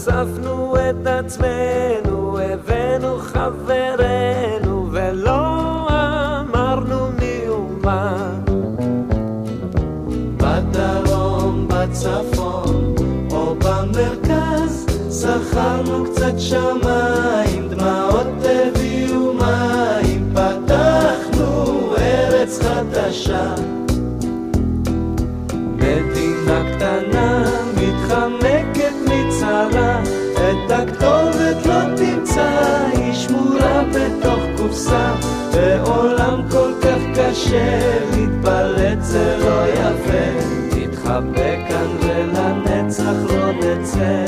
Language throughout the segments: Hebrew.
אספנו את עצמנו, הבאנו חברנו, ולא אמרנו מאומה. בדרום, בצפון או במרכז, שכרנו קצת שמיים, דמעות הביאו מים, פתחנו ארץ חדשה. מדינה קטנה מתחמקת מצרה, את הכתובת לא תמצא, היא שמורה בתוך קופסה. בעולם כל כך קשה, להתפלט זה לא יפה, נתחבא כאן ולנצח לא נצא.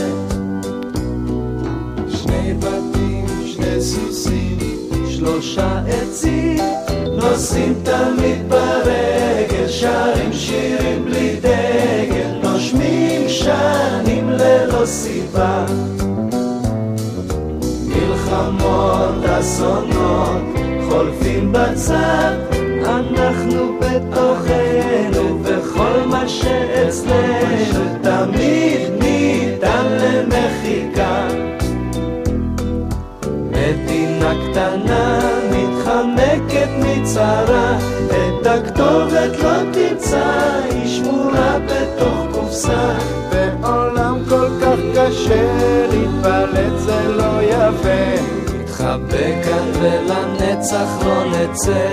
שני בתים, שני סוסים, 3 עצים, נוסעים תמיד ברגל, שרים שירים בלי דגל, נושמים שנים ללא סיבה. מלחמות, אסונות, חולפים בצד, אנחנו בתוכנו, וכל מה שאצלנו תמיד ניתן למחיקה. מדינה קטנה מתחמקת מצרה, את הכתובת לא תמצא, היא שמורה בתוך קופסה. בעולם כל כך קשה, להתפלט זה לא יפה, נתחבא כאן ולנצח לא נצא.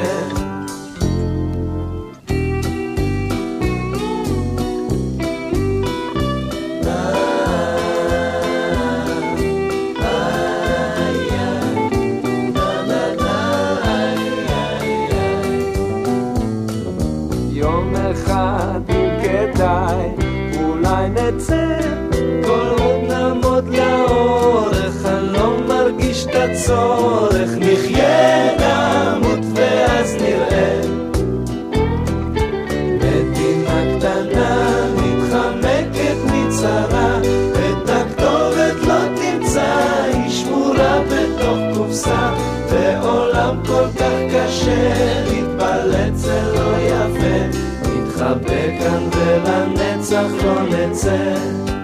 אולי נצא, כל עוד נעמוד לאורך, אני לא מרגיש את הצורך, נחיה נמות ואז נראה. מדינה קטנה מתחמקת מצרה, את הכתובת לא תמצא, היא שמורה בתוך קופסה. בעולם כל כך קשה, להתפלט זה לא יפה, נתחבא כאן ולנצח לא נצא.